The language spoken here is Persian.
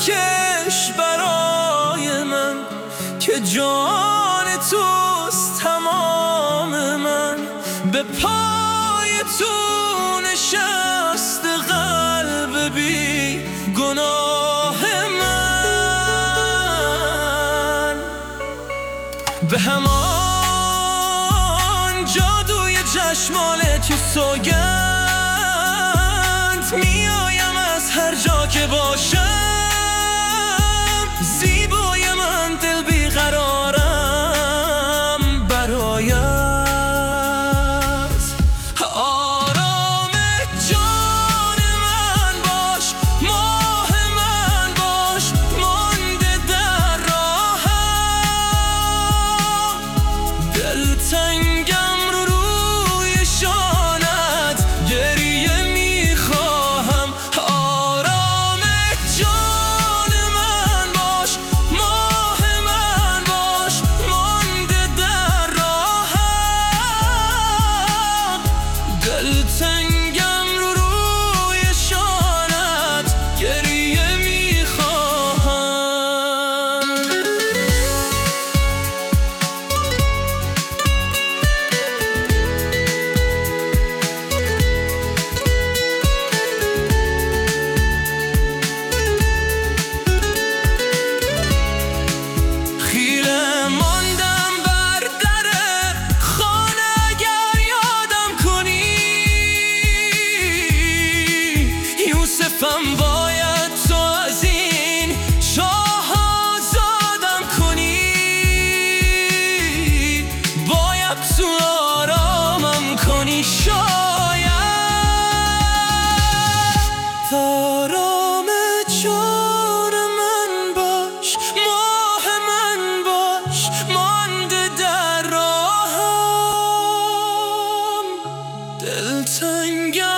بکش برای من که جان توست تمام من. به پای تو نشست قلب بی گناه من. به همان جادوی چشمانت که سوگند میایم از هر جا که باشم. زیبای من دل بیقرارم برایت. آرام جان من باش، ماه من باش، مانده در راهم. دلتنگم روی شانت گریه میخواهم. آرام جان من باش، ماه من باش، مانده در راهم. دلتنگم روی شانت گریه میخواهم. خیره ماندم بر در خانه اگر یادم کنی. یوسفم باید تو از این شاه آزادم کنی. باید تو آرامم کنی شاید. آرام جان من باش، ماه من باش، مانده در راهم. دلتنگم